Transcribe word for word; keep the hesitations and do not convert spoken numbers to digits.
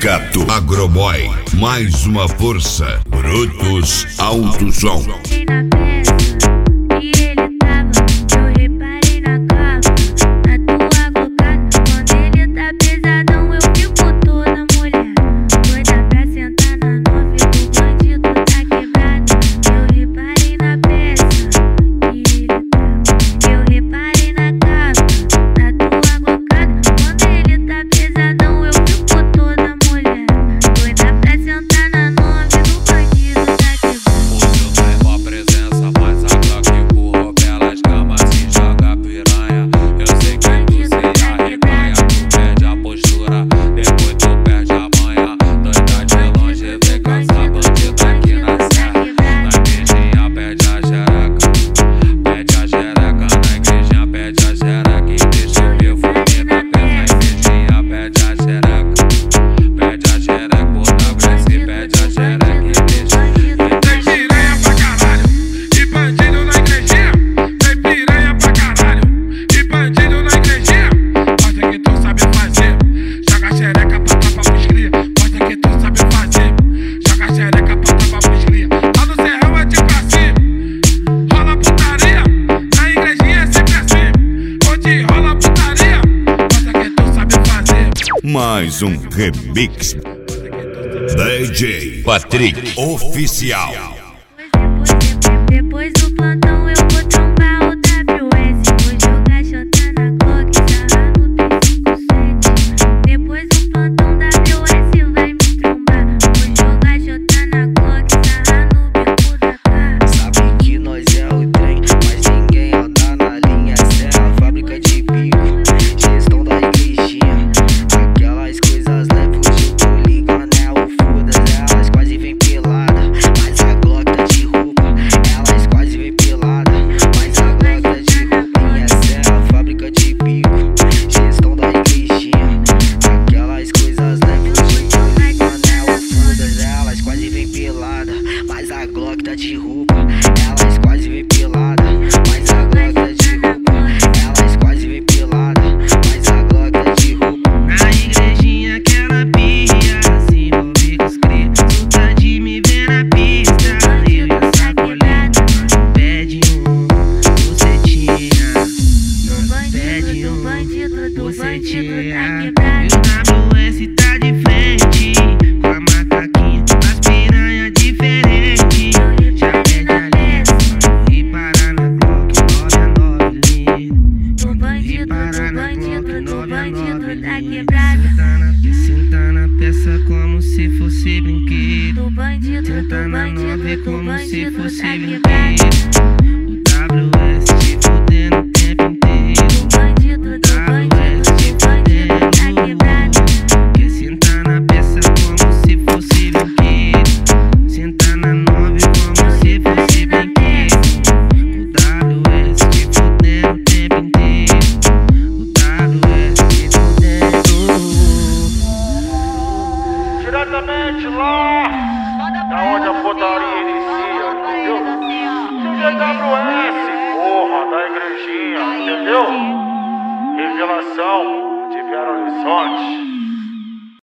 Sindicato Agroboy, mais uma força. Brutos Alto Som. Mais um remix. D J Patrick Oficial. Depois do plantão eu vou trombar o W S. Vou jogar xota na Glock, sarrar no três cinco sete. Depois do plantão W S vai me trombar. Vou jogar xota na Glock, sarrar no bico da cara. Sabe que nós é o trem, mas ninguém anda na linha. Essa é a fábrica de bico, gestão da igrejinha. Aquelas coisas levam de poliga, né? O foda-se, elas quase vem pelada, mas a Glock tá de roupa. Elas quase vem pelada, mas a Glock tá de roupa. E essa é a fábrica de bico, gestão da igrejinha. Aquelas coisas levam de poliga, né? O foda-se, elas quase vem pelada, mas a Glock tá de roupa. Elas quase vem pelada, mas a Glock tá de roupa. Elas quase vem pelada, mas a Glock tá de roupa. Na igrejinha aquela pirra, se envolve com os cria. Tu tá de me ver na pista, eu e a sacoleta. Nós pede um, você tinha. Nós pede um, você tinha. E o W S tá de frente, com a macaquinha, as piranha diferente. Já perde a lesa, e parar na Glock nove a nove linha. Do bandido, do bandido, do bandido da quebrada. Senta na peça como se fosse brinquedo. Do bandido, Senta do na bandido, nove do como se bandido fosse da quebrada. brinquedo. O W S te fudendo o tempo inteiro. Do bandido, do bandido, do bandido da quebrada. Que senta na peça como se fosse brinquedo. Senta na nove como se fosse brinquedo. O W S te fudendo o tempo inteiro. O W S te fudendo. Diretamente lá, da onde a putaria inicia, entendeu? D J W S, porra, da igrejinha, entendeu? Revelação de Belo Horizonte.